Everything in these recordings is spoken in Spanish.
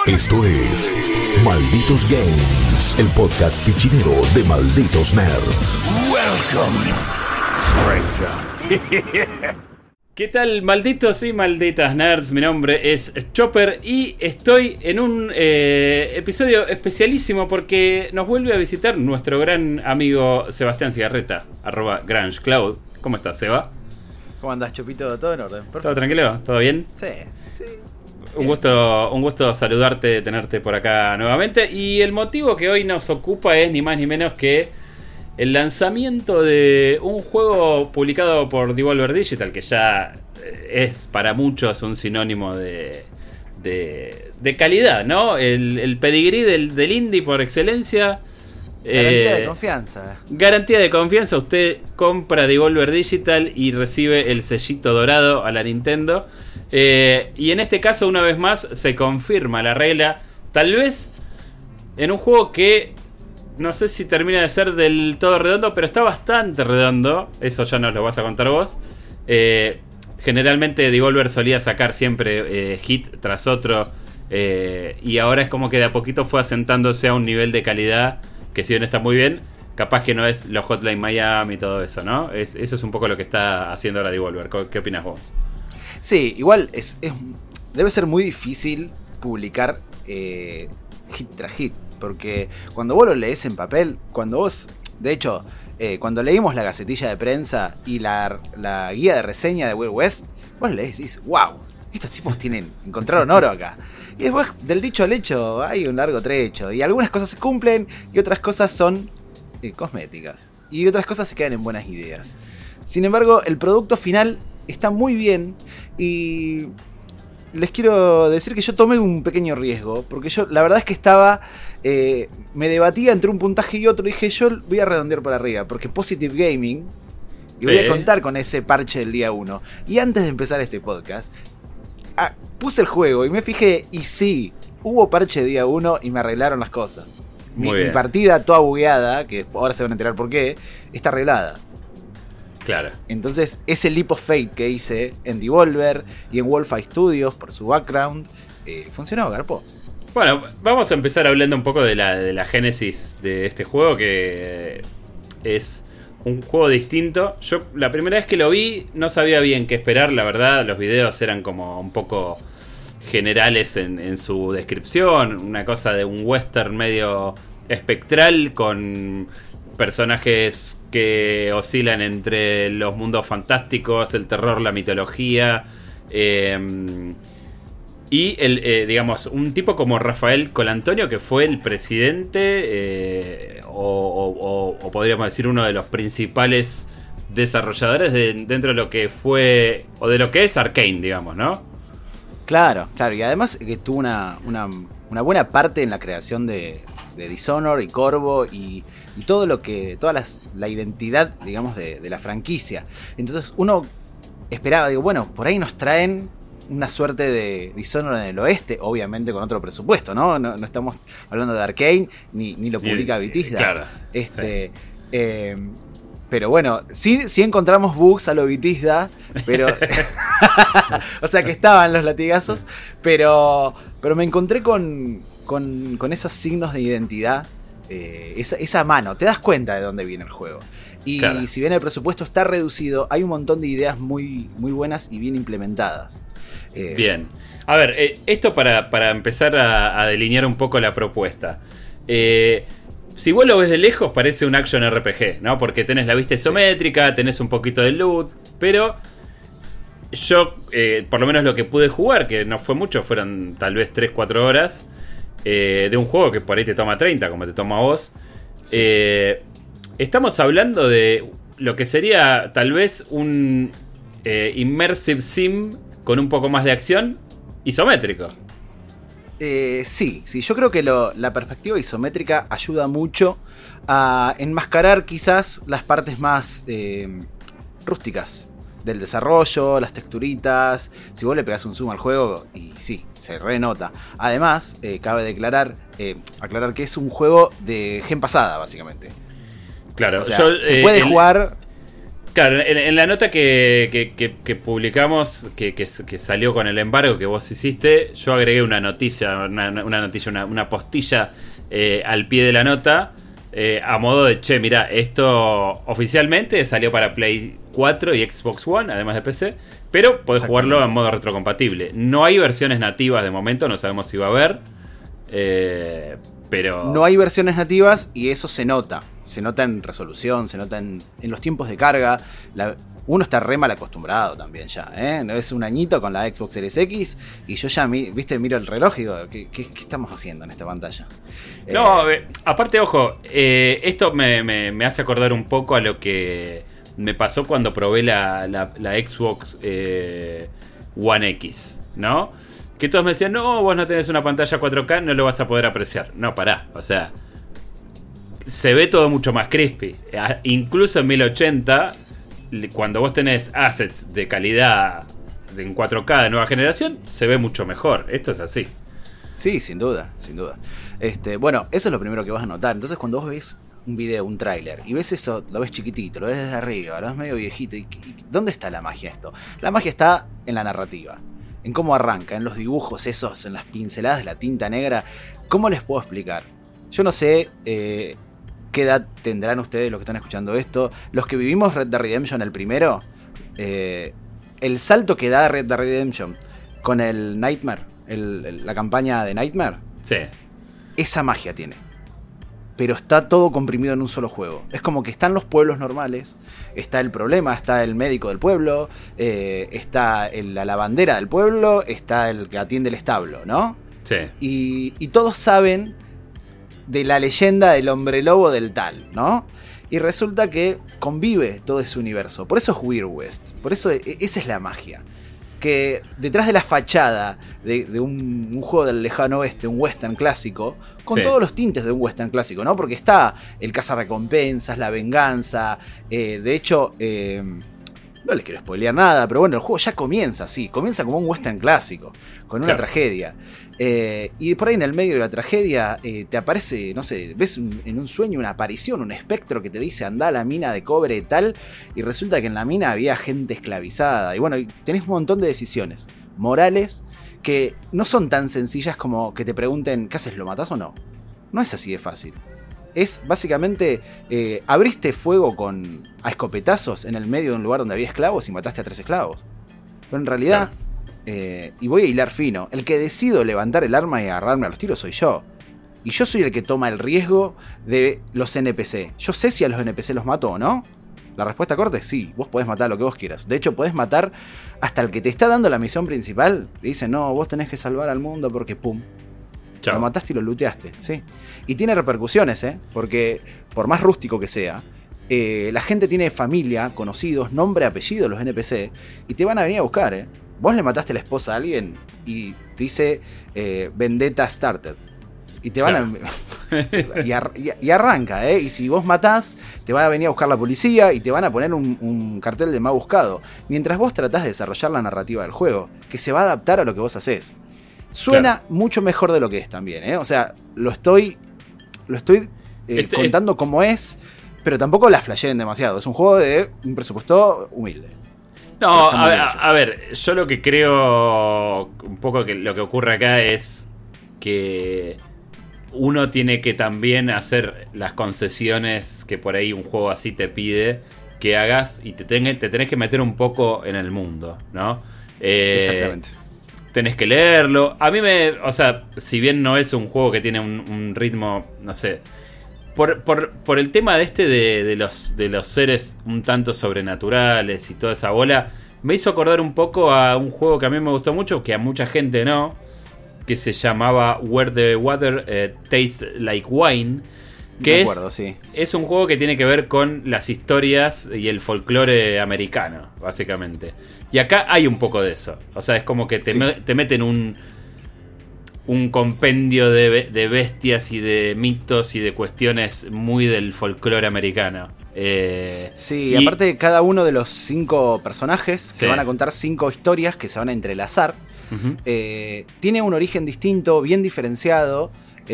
Esto es Malditos Games, el podcast fichinero de Malditos Nerds. Welcome, stranger. ¿Qué tal, malditos y malditas nerds? Mi nombre es Chopper y estoy en un episodio especialísimo porque nos vuelve a visitar nuestro gran amigo Sebastián Cigarreta, @GrangeCloud. ¿Cómo estás, Seba? ¿Cómo andás, Chopito? ¿Todo en orden? Perfecto. ¿Todo tranquilo? ¿Todo bien? Sí, sí. Un gusto saludarte, tenerte por acá nuevamente. Y el motivo que hoy nos ocupa es ni más ni menos que el lanzamiento de un juego publicado por Devolver Digital, que ya es para muchos un sinónimo de calidad, ¿no? El pedigrí del indie por excelencia. Garantía de confianza. Garantía de confianza. Usted compra Devolver Digital y recibe el sellito dorado a la Nintendo. Y en este caso, una vez más, se confirma la regla. Tal vez en un juego que no sé si termina de ser del todo redondo, pero está bastante redondo. Eso ya nos lo vas a contar vos. Generalmente Devolver solía sacar siempre hit tras otro. Y ahora es como que de a poquito fue asentándose a un nivel de calidad que, si bien está muy bien, capaz que no es los Hotline Miami y todo eso, ¿no? Eso es un poco lo que está haciendo ahora Devolver. ¿Qué opinas vos? Sí, igual debe ser muy difícil publicar hit tras hit. Porque cuando vos lo lees en papel, de hecho, cuando leímos la gacetilla de prensa y la guía de reseña de Wild West, vos lees y dices, wow, estos tipos encontraron oro acá. Y después, del dicho al hecho, hay un largo trecho. Y algunas cosas se cumplen y otras cosas son cosméticas. Y otras cosas se quedan en buenas ideas. Sin embargo, el producto final está muy bien y les quiero decir que yo tomé un pequeño riesgo, porque yo la verdad es que me debatía entre un puntaje y otro. Dije, yo voy a redondear para arriba, porque Positive Gaming, y voy a contar con ese parche del día 1. Y antes de empezar este podcast, puse el juego y me fijé, y sí, hubo parche de día 1 y me arreglaron las cosas. Mi partida toda bugueada, que ahora se van a enterar por qué, está arreglada. Claro. Entonces, ese leap of faith que hice en Devolver y en Wolfeye Studios por su background, funcionó, garpó. Bueno, vamos a empezar hablando un poco de la génesis de este juego, que es un juego distinto. Yo la primera vez que lo vi no sabía bien qué esperar, la verdad. Los videos eran como un poco generales en su descripción, una cosa de un western medio espectral con personajes que oscilan entre los mundos fantásticos, el terror, la mitología, y digamos, un tipo como Rafael Colantonio, que fue el presidente, o podríamos decir uno de los principales desarrolladores dentro de lo que fue, o de lo que es Arcane, digamos, ¿no? Claro, y además que tuvo una buena parte en la creación de Dishonored y Corvo y todo lo que, la identidad, digamos, de la franquicia. Entonces uno esperaba, bueno, por ahí nos traen una suerte de Dishonored en el oeste, obviamente con otro presupuesto, ¿no? No estamos hablando de Arcane, ni lo publica Bethesda. Claro. Sí. Pero bueno, sí encontramos bugs a lo Bethesda, pero o sea que estaban los latigazos, pero me encontré con esos signos de identidad. Esa mano, te das cuenta de dónde viene el juego. Y claro, si bien el presupuesto está reducido, hay un montón de ideas muy, muy buenas y bien implementadas. Bien. A ver, esto para empezar a delinear un poco la propuesta. Si vos lo ves de lejos, parece un action RPG, ¿no? Porque tenés la vista isométrica, tenés un poquito de loot, pero yo, por lo menos lo que pude jugar, que no fue mucho, fueron tal vez 3-4 horas, de un juego que por ahí te toma 30, como te toma a vos. Sí. Estamos hablando de lo que sería tal vez un immersive sim con un poco más de acción isométrico. Sí, yo creo que la perspectiva isométrica ayuda mucho a enmascarar quizás las partes más rústicas del desarrollo, las texturitas. Si vos le pegás un zoom al juego, y sí, se renota. Además, cabe aclarar que es un juego de gen pasada, básicamente. Claro, o sea, se puede jugar Claro, en la nota que publicamos, que salió con el embargo que vos hiciste, yo agregué una noticia, una postilla al pie de la nota, a modo de, che, mirá, esto oficialmente salió para Play 4 y Xbox One, además de PC, pero podés jugarlo en modo retrocompatible. No hay versiones nativas de momento, no sabemos si va a haber, pero... No hay versiones nativas y eso se nota en resolución, se nota en los tiempos de carga. Uno está re mal acostumbrado también ya, ¿eh? Es un añito con la Xbox Series X y yo ya miro el reloj y digo, ¿qué estamos haciendo en esta pantalla? No, aparte, ojo, esto me hace acordar un poco a lo que me pasó cuando probé la Xbox One X, ¿no? Que todos me decían, no, vos no tenés una pantalla 4K, no lo vas a poder apreciar. No, pará, o sea, se ve todo mucho más crispy. Incluso en 1080, cuando vos tenés assets de calidad en 4K de nueva generación, se ve mucho mejor. Esto es así. Sí, sin duda, sin duda. Bueno, eso es lo primero que vas a notar. Entonces, cuando vos ves un video, un tráiler, y ves eso, lo ves chiquitito, lo ves desde arriba, lo ves medio viejito, y ¿dónde está la magia esto? La magia está en la narrativa, en cómo arranca, en los dibujos esos, en las pinceladas de la tinta negra. ¿Cómo les puedo explicar? Yo no sé qué edad tendrán ustedes los que están escuchando esto. Los que vivimos Red Dead Redemption el primero, el salto que da Red Dead Redemption con el Nightmare, la campaña de Nightmare, sí, esa magia tiene. Pero está todo comprimido en un solo juego. Es como que están los pueblos normales, está el problema, está el médico del pueblo, está la lavandera del pueblo, está el que atiende el establo, ¿no? Sí. Y todos saben de la leyenda del hombre lobo del tal, ¿no? Y resulta que convive todo ese universo. Por eso es Weird West. Por eso esa es la magia. Que detrás de la fachada de un juego del lejano oeste, un western clásico, con todos los tintes de un western clásico, ¿no? Porque está el cazarrecompensas, la venganza. De hecho, no les quiero spoilear nada, pero bueno, el juego ya comienza así. Comienza como un western clásico, con una tragedia. Y por ahí en el medio de la tragedia te aparece, no sé, ves en un sueño una aparición, un espectro que te dice anda a la mina de cobre y tal, y resulta que en la mina había gente esclavizada. Y bueno, tenés un montón de decisiones morales que no son tan sencillas como que te pregunten, ¿qué haces? ¿Lo matás o no? No es así de fácil. Es básicamente, abriste fuego a escopetazos en el medio de un lugar donde había esclavos y mataste a 3 esclavos. Pero en realidad... y voy a hilar fino. El que decido levantar el arma y agarrarme a los tiros soy yo. Y yo soy el que toma el riesgo de los NPC. Yo sé si a los NPC los mato o no. La respuesta corta es sí. Vos podés matar a lo que vos quieras. De hecho, podés matar hasta el que te está dando la misión principal. Te dice, no, vos tenés que salvar al mundo porque pum. Chau. Lo mataste y lo looteaste. ¿Sí? Y tiene repercusiones, porque por más rústico que sea, la gente tiene familia, conocidos, nombre, apellido, los NPC. Y te van a venir a buscar, Vos le mataste la esposa a alguien y te dice Vendetta Started. Y te van a... y arranca, Y si vos matás, te van a venir a buscar la policía y te van a poner un cartel de más buscado. Mientras vos tratás de desarrollar la narrativa del juego, que se va a adaptar a lo que vos hacés. Suena mucho mejor de lo que es también, O sea, lo estoy contando como es, pero tampoco la flasheen demasiado. Es un juego de un presupuesto humilde. No, a ver, yo lo que creo un poco que lo que ocurre acá es que uno tiene que también hacer las concesiones que por ahí un juego así te pide que hagas y te tenés que meter un poco en el mundo, ¿no? Exactamente. Tenés que leerlo. A mí o sea, si bien no es un juego que tiene un ritmo, no sé... Por el tema de los seres un tanto sobrenaturales y toda esa bola, me hizo acordar un poco a un juego que a mí me gustó mucho, que a mucha gente no, que se llamaba Where the Water Tastes Like Wine, que es un juego que tiene que ver con las historias y el folclore americano, básicamente. Y acá hay un poco de eso. O sea, es como que te meten un compendio de bestias y de mitos y de cuestiones muy del folclore americano. Sí, y aparte cada uno de los 5 personajes que van a contar 5 historias que se van a entrelazar, tiene un origen distinto, bien diferenciado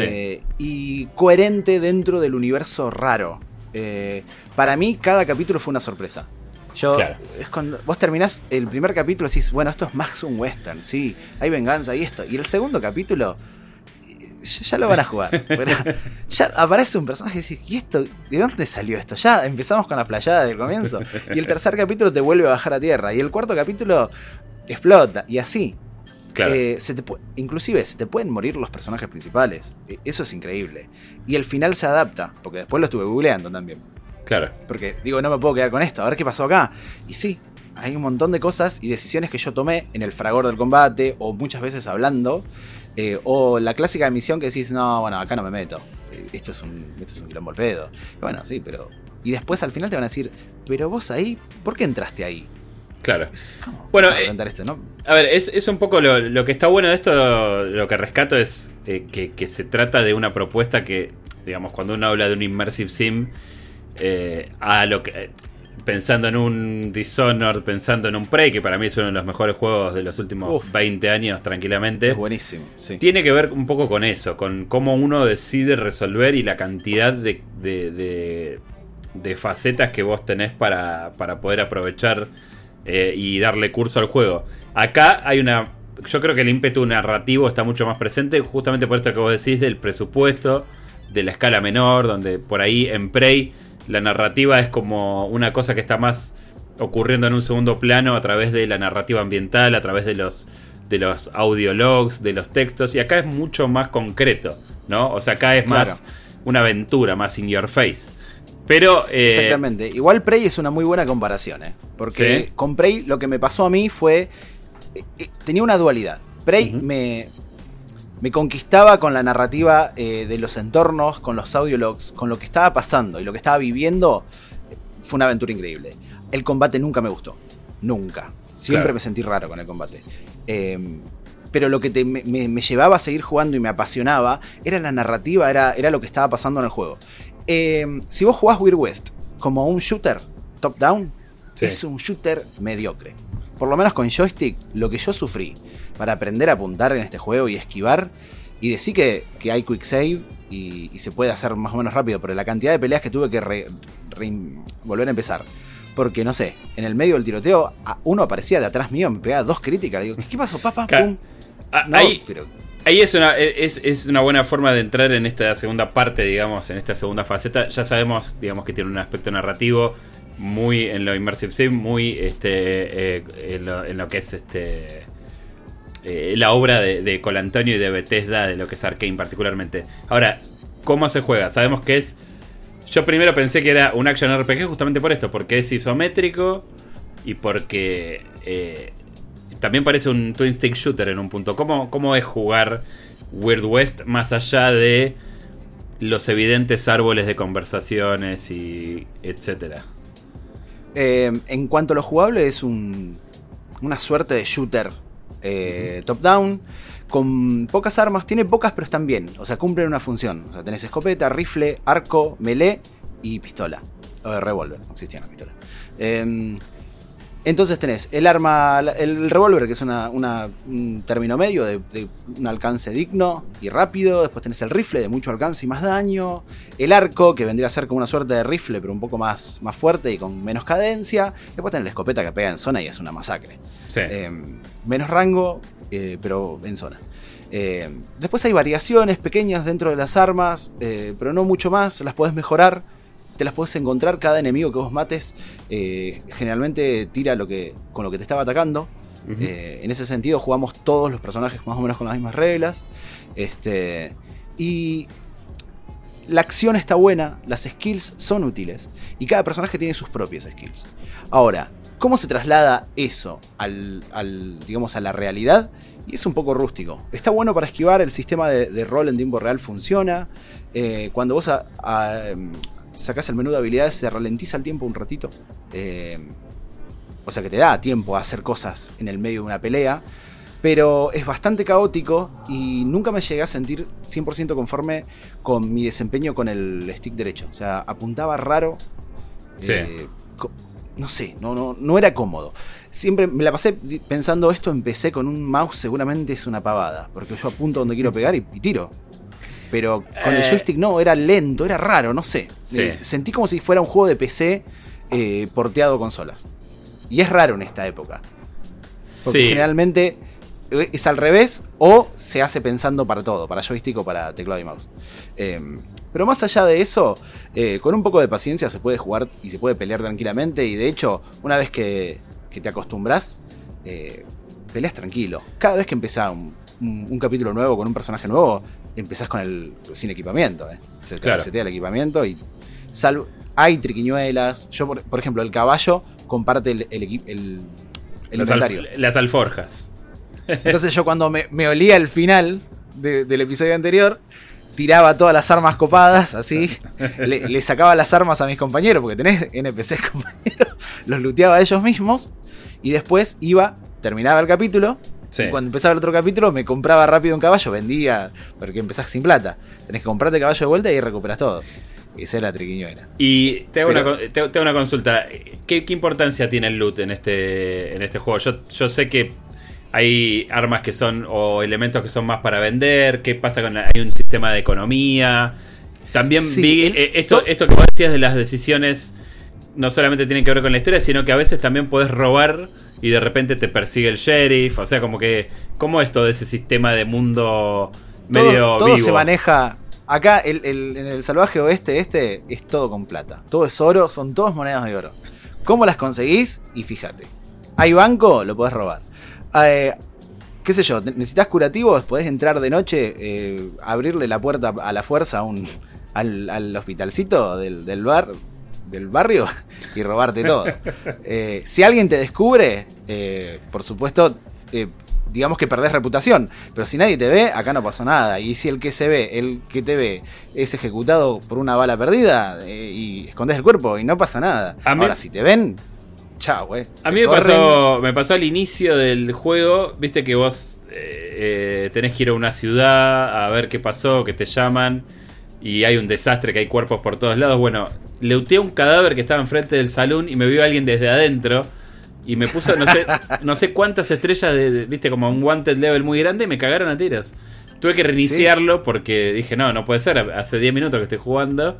y coherente dentro del universo raro. Para mí cada capítulo fue una sorpresa. Claro. Es cuando vos terminás el primer capítulo y decís, bueno, esto es más un western, sí, hay venganza y esto. Y el segundo capítulo, ya lo van a jugar. Pero ya aparece un personaje y decís, ¿y esto? ¿De dónde salió esto? Ya empezamos con la flayada del comienzo. Y el tercer capítulo te vuelve a bajar a tierra. Y el cuarto capítulo explota. Y así. Claro. Inclusive se te pueden morir los personajes principales. Eso es increíble. Y el final se adapta, porque después lo estuve googleando también. Claro. Porque digo, no me puedo quedar con esto, a ver qué pasó acá. Y sí, hay un montón de cosas y decisiones que yo tomé en el fragor del combate, o muchas veces hablando, o la clásica misión que decís, no, bueno, acá no me meto. Esto es un quilombo al pedo. Y bueno, sí, pero... Y después al final te van a decir, pero vos ahí, ¿por qué entraste ahí? Claro. ¿Cómo? Bueno, Esto, ¿no? a ver, es un poco lo que está bueno de esto, lo que rescato es que se trata de una propuesta que, digamos, cuando uno habla de un immersive sim, pensando en un Dishonored, pensando en un Prey, que para mí es uno de los mejores juegos de los últimos 20 años tranquilamente. Es buenísimo, sí. Tiene que ver un poco con eso, con cómo uno decide resolver y la cantidad de facetas que vos tenés para poder aprovechar y darle curso al juego. Acá hay yo creo que el ímpetu narrativo está mucho más presente, justamente por esto que vos decís del presupuesto, de la escala menor, donde por ahí en Prey la narrativa es como una cosa que está más ocurriendo en un segundo plano a través de la narrativa ambiental, a través de los audiologs, de los textos, y acá es mucho más concreto, ¿no? O sea, acá es más una aventura, más in your face. Pero exactamente. Igual Prey es una muy buena comparación, porque ¿sí? Con Prey lo que me pasó a mí fue tenía una dualidad. Prey me conquistaba con la narrativa de los entornos, con los audiologs, con lo que estaba pasando y lo que estaba viviendo. Fue una aventura increíble. El combate nunca me gustó. Nunca. Siempre me sentí raro con el combate. Pero lo que me llevaba a seguir jugando y me apasionaba era la narrativa, era lo que estaba pasando en el juego. Si vos jugás Weird West como un shooter top-down, es un shooter mediocre. Por lo menos con joystick, lo que yo sufrí para aprender a apuntar en este juego y esquivar, y decir que hay quick save y se puede hacer más o menos rápido, pero la cantidad de peleas que tuve que volver a empezar. Porque, no sé, en el medio del tiroteo, uno aparecía de atrás mío, me pegaba 2 críticas. Le digo, ¿qué pasó, papá? ¡Pum! No, ahí es una buena forma de entrar en esta segunda parte, digamos, en esta segunda faceta. Ya sabemos, digamos, que tiene un aspecto narrativo muy en lo immersive sim, muy en lo que es la obra de Colantonio y de Bethesda, de lo que es Arcane particularmente. Ahora, ¿cómo se juega? Sabemos que es... Yo primero pensé que era un action RPG justamente por esto, porque es isométrico y porque también parece un twin stick shooter en un punto. ¿Cómo es jugar Weird West más allá de los evidentes árboles de conversaciones y etcétera? En cuanto a lo jugable, es una suerte de shooter top-down, con pocas armas. Tiene pocas, pero están bien. O sea, cumplen una función. O sea, tenés escopeta, rifle, arco, melee y pistola. O revólver, no existía una pistola. Entonces tenés el arma, el revólver, que es un término medio de un alcance digno y rápido. Después tenés el rifle, de mucho alcance y más daño. El arco, que vendría a ser como una suerte de rifle, pero un poco más fuerte y con menos cadencia. Después tenés la escopeta, que pega en zona y es una masacre. Sí. Menos rango, pero en zona. Después hay variaciones pequeñas dentro de las armas, pero no mucho más. Las podés mejorar. Te las podés encontrar. Cada enemigo que vos mates generalmente tira con lo que te estaba atacando. En ese sentido jugamos todos los personajes más o menos con las mismas reglas. Y la acción está buena, las skills son útiles y cada personaje tiene sus propias skills. Ahora, ¿cómo se traslada eso digamos, a la realidad? Y es un poco rústico. Está bueno para esquivar, el sistema de rol en tiempo real funciona. Cuando vos sacás el menú de habilidades, se ralentiza el tiempo un ratito. O sea que te da tiempo a hacer cosas en el medio de una pelea. Pero es bastante caótico y nunca me llegué a sentir 100% conforme con mi desempeño con el stick derecho. O sea, apuntaba raro. Sí. No sé, no era cómodo. Siempre me la pasé pensando, esto empecé con un mouse, seguramente es una pavada. Porque yo apunto donde quiero pegar y tiro. Pero con el joystick no, era lento, era raro, no sé. Sí. Sentí como si fuera un juego de PC porteado a consolas. Y es raro en esta época. Porque Sí. generalmente es al revés o se hace pensando para todo, para joystick o para teclado y mouse. Pero más allá de eso, con un poco de paciencia se puede jugar y se puede pelear tranquilamente. Y de hecho, una vez que te acostumbras, peleas tranquilo. Cada vez que empezás un capítulo nuevo con un personaje nuevo, empezás sin equipamiento. Se te resetea el equipamiento y hay triquiñuelas. Yo, por ejemplo, el caballo comparte el inventario. Las alforjas. Entonces yo cuando me olía el final del episodio anterior, tiraba todas las armas copadas, así, le sacaba las armas a mis compañeros, porque tenés NPCs compañeros, los looteaba a ellos mismos, y después terminaba el capítulo, y cuando empezaba el otro capítulo me compraba rápido un caballo, vendía, porque empezás sin plata, tenés que comprarte caballo de vuelta y ahí recuperas todo. Esa es la triquiñuela. Y te hago una consulta. ¿Qué importancia tiene el loot en este juego? Yo sé que hay armas que son, o elementos que son más para vender. ¿Qué pasa con hay un sistema de economía? También vi esto que vos decías de las decisiones, no solamente tienen que ver con la historia, sino que a veces también podés robar y de repente te persigue el sheriff. O sea, como que, ¿cómo es todo ese sistema de mundo medio todo vivo? Se maneja. Acá en el salvaje oeste es todo con plata. Todo es oro, son todas monedas de oro. ¿Cómo las conseguís? Y fíjate. Hay banco, lo podés robar. Qué sé yo, necesitas curativos, podés entrar de noche, abrirle la puerta a la fuerza al hospitalcito del barrio y robarte todo. Si alguien te descubre, por supuesto, digamos que perdés reputación, pero si nadie te ve, acá no pasó nada. Y si el que te ve es ejecutado por una bala perdida, y escondés el cuerpo y no pasa nada. Ahora, si te ven, chao, güey. A mí me pasó al inicio del juego, viste que vos tenés que ir a una ciudad a ver qué pasó, que te llaman y hay un desastre, que hay cuerpos por todos lados. Bueno, looteé un cadáver que estaba enfrente del salón y me vio alguien desde adentro y me puso no sé cuántas estrellas viste, como un wanted level muy grande, y me cagaron a tiros. Tuve que reiniciarlo porque dije, no puede ser, hace 10 minutos que estoy jugando.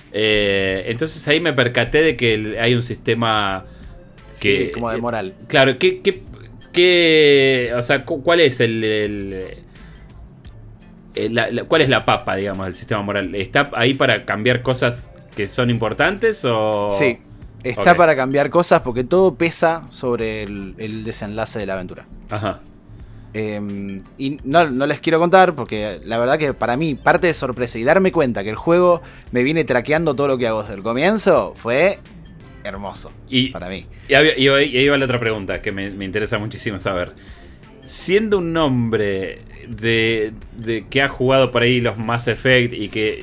Entonces ahí me percaté de que hay un sistema como de moral. Claro, o sea, ¿cuál es cuál es la papa, digamos, del sistema moral? ¿Está ahí para cambiar cosas que son importantes o...? Sí, está para cambiar cosas porque todo pesa sobre el desenlace de la aventura. Ajá. Y no les quiero contar porque la verdad que para mí parte de sorpresa y darme cuenta que el juego me viene traqueando todo lo que hago desde el comienzo fue hermoso para mí. Y ahí va la otra pregunta que me interesa muchísimo saber. Siendo un hombre de que ha jugado por ahí los Mass Effect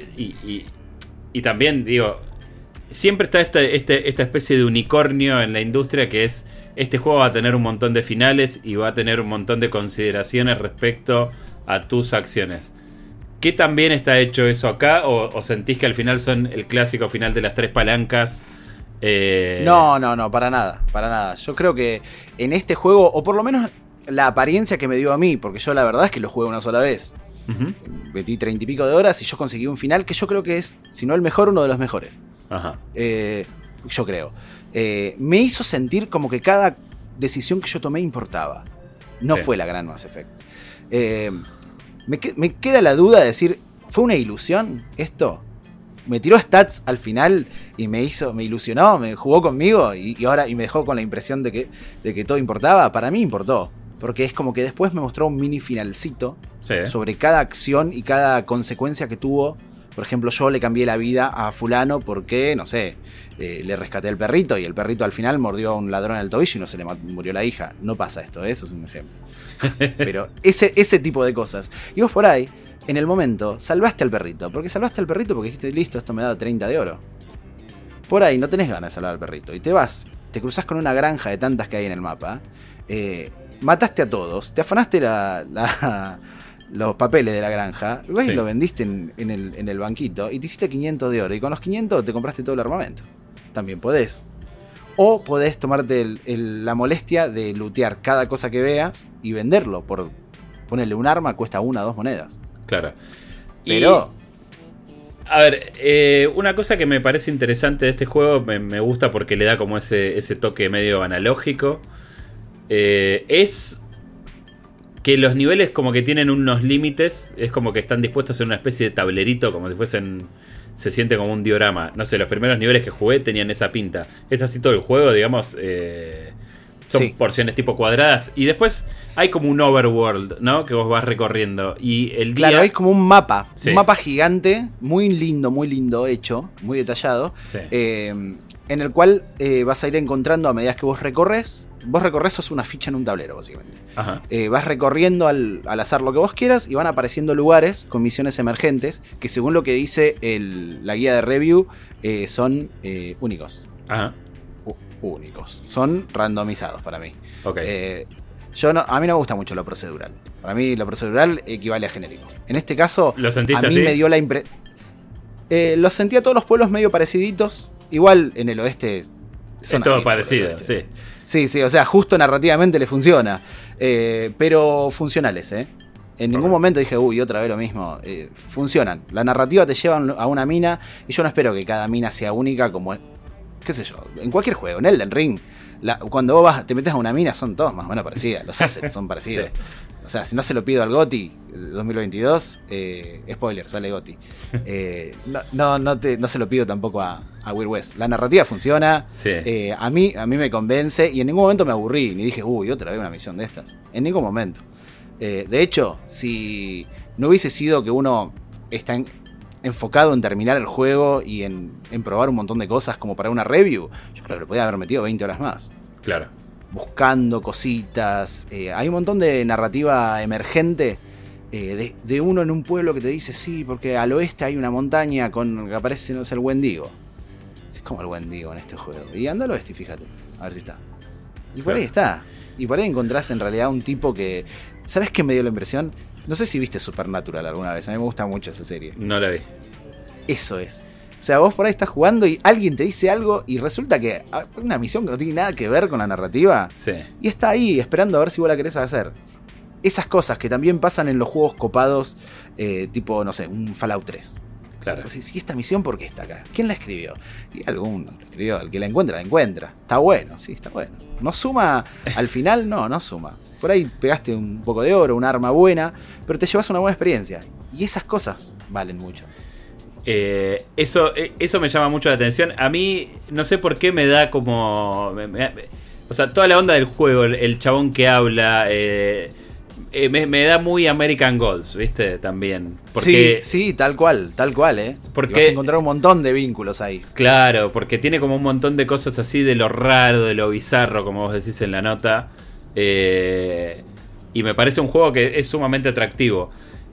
y también, digo, siempre está esta especie de unicornio en la industria que es: este juego va a tener un montón de finales y va a tener un montón de consideraciones respecto a tus acciones. ¿Qué tan bien está hecho eso acá? ¿O sentís que al final son el clásico final de las 3 palancas? No, para nada. Yo creo que en este juego, o por lo menos la apariencia que me dio a mí, porque yo la verdad es que lo jugué una sola vez. Metí 30 y pico de horas y yo conseguí un final que yo creo que es, si no el mejor, uno de los mejores. Ajá. Yo creo. Me hizo sentir como que cada decisión que yo tomé importaba. No fue la gran Mass Effect. Me queda la duda de decir, ¿fue una ilusión esto? Me tiró stats al final y me ilusionó, me jugó conmigo y me dejó con la impresión de que todo importaba. Para mí importó, porque es como que después me mostró un mini finalcito sobre cada acción y cada consecuencia que tuvo. Por ejemplo, yo le cambié la vida a fulano porque, no sé, le rescaté al perrito y el perrito al final mordió a un ladrón en el tobillo y no se le murió la hija. No pasa esto, eso es un ejemplo. Pero ese tipo de cosas. Y vos por ahí, en el momento, salvaste al perrito. Porque dijiste, listo, esto me da 30 de oro. Por ahí no tenés ganas de salvar al perrito. Y te cruzás con una granja de tantas que hay en el mapa. Mataste a todos, te afanaste los papeles de la granja, y lo vendiste en el banquito y te hiciste 500 de oro. Y con los 500 te compraste todo el armamento. También podés. O podés tomarte la molestia de lootear cada cosa que veas y venderlo. Por ponerle un arma, cuesta 1 o 2 monedas. Claro. Pero A ver, una cosa que me parece interesante de este juego, me gusta porque le da como ese toque medio analógico, es que los niveles como que tienen unos límites, es como que están dispuestos en una especie de tablerito, como si fuesen, se siente como un diorama. No sé, los primeros niveles que jugué tenían esa pinta. Es así todo el juego, digamos, son porciones tipo cuadradas. Y después hay como un overworld, ¿no? Que vos vas recorriendo. Y el guía... Claro, hay como un mapa. Sí. Un mapa gigante, muy lindo hecho, muy detallado. Sí. En el cual vas a ir encontrando a medida que vos recorres. Vos recorres, sos una ficha en un tablero, básicamente. Ajá. Vas recorriendo al azar lo que vos quieras y van apareciendo lugares con misiones emergentes que, según lo que dice la guía de review, son únicos. Ajá. Únicos. Son randomizados para mí. Okay. A mí no me gusta mucho lo procedural. Para mí lo procedural equivale a genérico. En este caso, ¿lo sentiste a mí así? Me dio la impresión. Los sentí a todos los pueblos medio pareciditos. Igual en el oeste son es todo así, parecido, sí. Sí, o sea, justo narrativamente le funciona. Pero funcionales, En ningún momento dije, otra vez lo mismo. Funcionan. La narrativa te lleva a una mina. Y yo no espero que cada mina sea única como... qué sé yo, en cualquier juego, en Elden Ring, cuando vos te metes a una mina son todos más o menos parecidas, los assets son parecidos. Sí. O sea, si no se lo pido al GOTY 2022, spoiler, sale GOTY. No se lo pido tampoco a Weird West. La narrativa funciona, sí. A mí me convence y en ningún momento me aburrí, ni dije, otra vez una misión de estas. En ningún momento. De hecho, si no hubiese sido que uno está enfocado en terminar el juego y en probar un montón de cosas como para una review, yo creo que le podía haber metido 20 horas más. Claro. Buscando cositas. Hay un montón de narrativa emergente de uno en un pueblo que te dice, sí, porque al oeste hay una montaña que aparece, no sé, el Wendigo. Es como el Wendigo en este juego. Y anda al oeste y fíjate, a ver si está. Y por ahí está. Y por ahí encontrás en realidad un tipo que... ¿Sabes qué me dio la impresión? No sé si viste Supernatural alguna vez. A mí me gusta mucho esa serie. No la vi. Eso es. O sea, vos por ahí estás jugando y alguien te dice algo y resulta que hay una misión que no tiene nada que ver con la narrativa. Sí. Y está ahí esperando a ver si vos la querés hacer. Esas cosas que también pasan en los juegos copados, tipo, no sé, un Fallout 3. Claro. O sea, si esta misión, ¿por qué está acá? ¿Quién la escribió? Y alguno la escribió. El que la encuentra. Está bueno, sí, está bueno. ¿No suma al final? No suma. Por ahí pegaste un poco de oro, un arma buena, pero te llevas una buena experiencia. Y esas cosas valen mucho. Eso me llama mucho la atención. A mí, no sé por qué me da como... o sea, toda la onda del juego, el chabón que habla... me da muy American Gods, ¿viste? También. Porque, sí, tal cual, Porque vas a encontrar un montón de vínculos ahí. Claro, porque tiene como un montón de cosas así de lo raro, de lo bizarro, como vos decís en la nota. Y me parece un juego que es sumamente atractivo.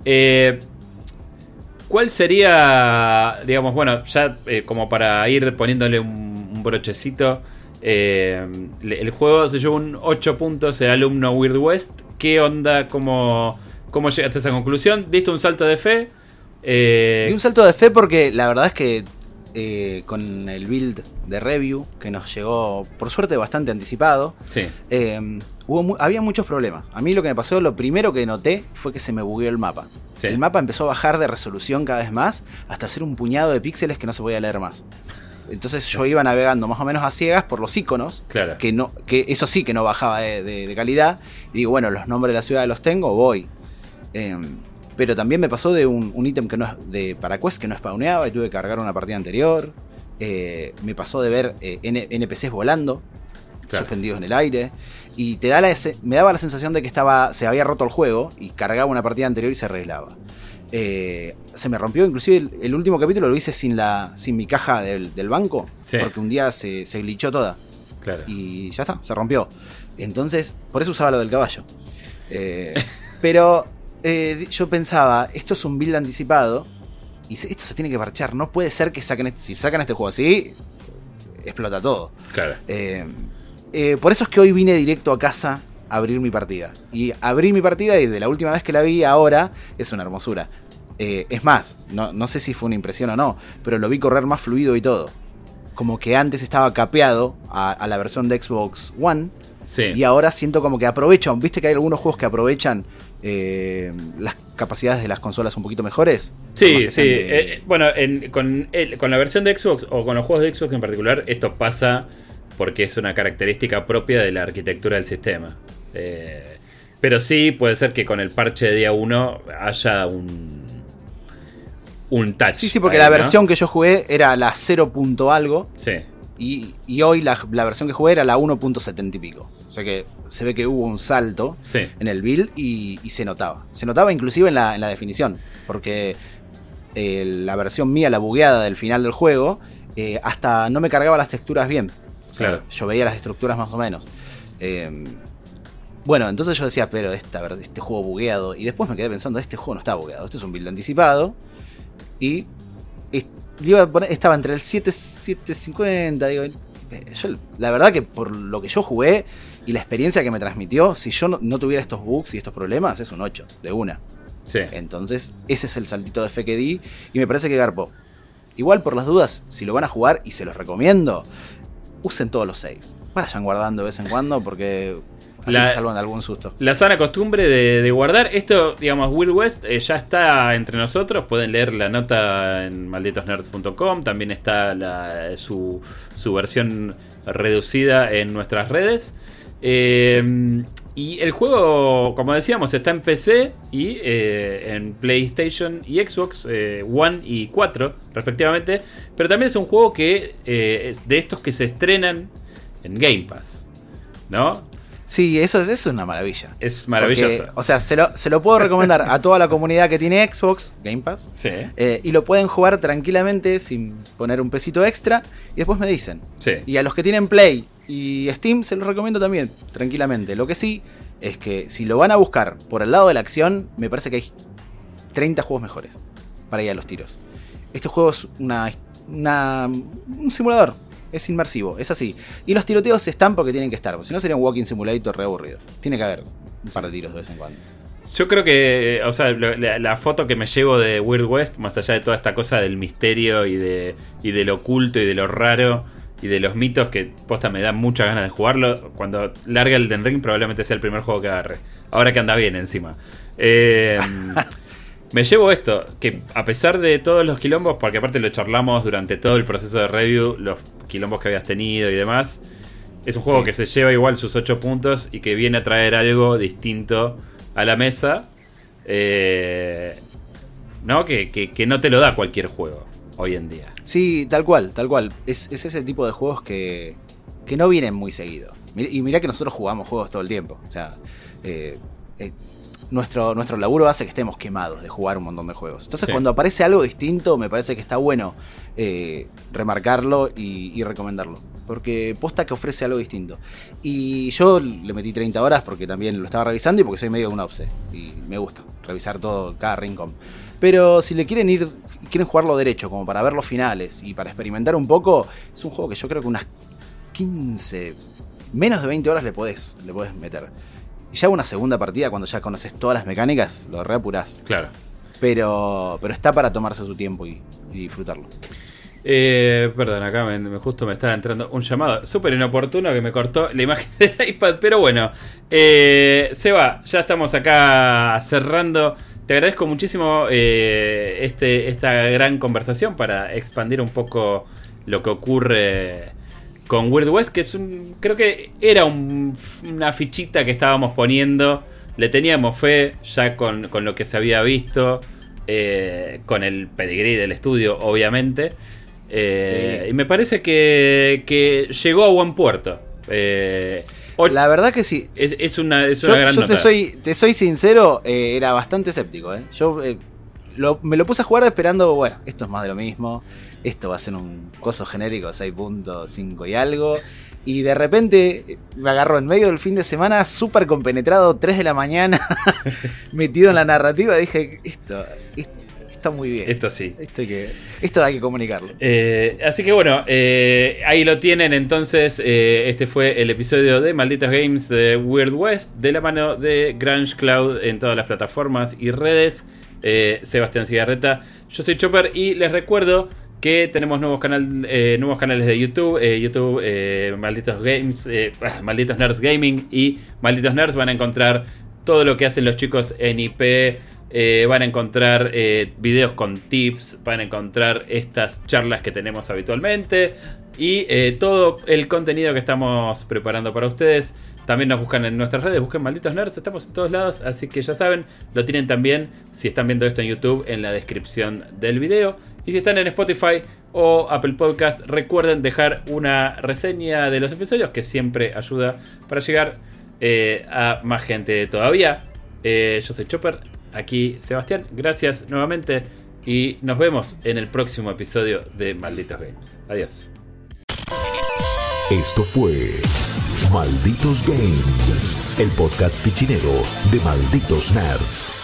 ¿Cuál sería, digamos, bueno, ya como para ir poniéndole un brochecito? El juego se llevó un 8 puntos, el alumno Weird West. ¿Qué onda? ¿Cómo llegaste a esa conclusión? ¿Diste un salto de fe? Di un salto de fe porque la verdad es que con el build de review que nos llegó por suerte bastante anticipado, sí. Había muchos problemas. A mí lo que me pasó, lo primero que noté fue que se me bugueó el mapa. Sí. El mapa empezó a bajar de resolución cada vez más hasta hacer un puñado de píxeles que no se podía leer más. Entonces yo iba navegando más o menos a ciegas por los iconos, claro. que eso sí que no bajaba de calidad. Y digo, bueno, los nombres de la ciudad los tengo, voy. Pero también me pasó de un ítem que no es de Paraquest que no spawneaba y tuve que cargar una partida anterior. Me pasó de ver NPCs volando, claro. Suspendidos en el aire. Y me daba la sensación de que se había roto el juego y cargaba una partida anterior y se arreglaba. Se me rompió, inclusive el último capítulo lo hice sin mi caja del banco, sí. Porque un día se glitchó toda, claro. Y ya está, se rompió. Entonces, por eso usaba lo del caballo. Pero yo pensaba, esto es un build anticipado y esto se tiene que parchar. No puede ser que si sacan este juego así, explota todo, claro. Por eso es que hoy vine directo a casa a abrir mi partida. Y abrí mi partida y de la última vez que la vi ahora es una hermosura. Es más, no sé si fue una impresión o no, pero lo vi correr más fluido y todo. Como que antes estaba capeado a la versión de Xbox One Sí. Y ahora siento como que aprovechan, viste que hay algunos juegos que aprovechan las capacidades de las consolas un poquito mejores. Sí, sí. Bueno, con la versión de Xbox, o con los juegos de Xbox en particular, esto pasa porque es una característica propia de la arquitectura del sistema. Pero sí, puede ser que con el parche de día 1 haya un touch. Sí, porque ahí, la ¿no? versión que yo jugué era la 0. algo. Sí. Y hoy la versión que jugué era la 1.70 y pico. O sea que se ve que hubo un salto Sí. en el build y se notaba. Se notaba inclusive en la definición. Porque la versión mía, la bugueada del final del juego, hasta no me cargaba las texturas bien. O sea, Claro. yo veía las estructuras más o menos. Bueno, entonces yo decía, pero este juego bugueado. Y después me quedé pensando, este juego no está bugueado. Este es un build anticipado. Y le iba a poner, estaba entre el 750, digo. Yo, la verdad que por lo que yo jugué y la experiencia que me transmitió, si yo no tuviera estos bugs y estos problemas, es un 8, de una. Sí. Entonces, ese es el saltito de fe que di y me parece que garpó. Igual, por las dudas, si lo van a jugar, y se los recomiendo, usen todos los saves. Vayan guardando de vez en cuando porque así se salvan de algún susto. La sana costumbre de guardar. Esto, digamos, Wild West ya está entre nosotros. Pueden leer la nota en malditosnerds.com. También está su versión reducida en nuestras redes. Y el juego, como decíamos, está en PC y en PlayStation y Xbox One y 4 respectivamente. Pero también es un juego que es de estos que se estrenan en Game Pass, ¿no? Sí, eso es una maravilla. Es maravilloso. Porque, o sea, se lo puedo recomendar a toda la comunidad que tiene Xbox, Game Pass. Sí. Y lo pueden jugar tranquilamente sin poner un pesito extra. Y después me dicen. Sí. Y a los que tienen Play y Steam se los recomiendo también, tranquilamente. Lo que sí es que si lo van a buscar por el lado de la acción, me parece que hay 30 juegos mejores para ir a los tiros. Este juego es un simulador. Es inmersivo, es así. Y los tiroteos están porque tienen que estar. Si no sería un walking simulator re aburrido. Tiene que haber un par de tiros de vez en cuando. Yo creo que, o sea, la foto que me llevo de Weird West, más allá de toda esta cosa del misterio y de lo oculto y de lo raro y de los mitos, que posta me da muchas ganas de jugarlo. Cuando larga el Elden Ring probablemente sea el primer juego que agarre. Ahora que anda bien encima. Me llevo esto, que a pesar de todos los quilombos, porque aparte lo charlamos durante todo el proceso de review, los quilombos que habías tenido y demás, es un juego que se lleva igual sus 8 puntos y que viene a traer algo distinto a la mesa, ¿no? Que no te lo da cualquier juego hoy en día. Sí, tal cual, tal cual. Es ese tipo de juegos que no vienen muy seguido. Y mirá que nosotros jugamos juegos todo el tiempo. O sea, nuestro laburo hace que estemos quemados de jugar un montón de juegos. Entonces, cuando aparece algo distinto, me parece que está bueno remarcarlo y recomendarlo. Porque posta que ofrece algo distinto. Y yo le metí 30 horas porque también lo estaba revisando y porque soy medio de un obse. Y me gusta revisar todo, cada rincón. Pero si le quieren jugarlo derecho, como para ver los finales y para experimentar un poco, es un juego que yo creo que unas 15, menos de 20 horas le podés meter. Y ya una segunda partida, cuando ya conoces todas las mecánicas, lo reapurás. Claro. Pero está para tomarse su tiempo y disfrutarlo. Perdón, acá justo me estaba entrando un llamado súper inoportuno que me cortó la imagen del iPad. Pero bueno, Seba, ya estamos acá cerrando. Te agradezco muchísimo esta gran conversación para expandir un poco lo que ocurre con Weird West, que creo que era una fichita que estábamos poniendo. Le teníamos fe ya con lo que se había visto, con el pedigrí del estudio, obviamente. Y me parece que llegó a buen puerto. La verdad que sí. Es una gran nota. Te soy sincero, era bastante escéptico. Yo me lo puse a jugar esperando, bueno, esto es más de lo mismo. Esto va a ser un coso genérico 6.5 y algo. Y de repente me agarró en medio del fin de semana, súper compenetrado, 3 de la mañana, metido en la narrativa. Dije, esto está muy bien. Esto sí. Esto hay que comunicarlo. Así que bueno, ahí lo tienen entonces. Este fue el episodio de Malditos Games de Weird West, de la mano de Grunge Cloud en todas las plataformas y redes. Sebastián Cigarreta, yo soy Chopper y les recuerdo que tenemos nuevos canales de YouTube. Malditos Games, Malditos Nerds Gaming y Malditos Nerds. Van a encontrar todo lo que hacen los chicos en IP. Van a encontrar videos con tips. Van a encontrar estas charlas que tenemos habitualmente. Y todo el contenido que estamos preparando para ustedes. También nos buscan en nuestras redes, busquen Malditos Nerds, estamos en todos lados, así que ya saben, lo tienen también, si están viendo esto en YouTube, en la descripción del video. Y si están en Spotify o Apple Podcast, recuerden dejar una reseña de los episodios, que siempre ayuda para llegar a más gente todavía. Yo soy Chopper, aquí Sebastián, gracias nuevamente y nos vemos en el próximo episodio de Malditos Games. Adiós. Esto fue Malditos Games, el podcast fichinero de Malditos Nerds.